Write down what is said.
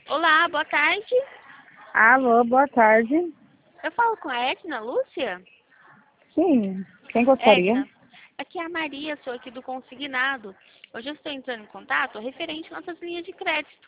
Olá, boa tarde. Alô, boa tarde. Eu falo com a Edna Lúcia? Sim, quem gostaria? Edna, aqui é a Maria, sou aqui do Consignado. Hoje eu estou entrando em contato referente às nossas linhas de crédito.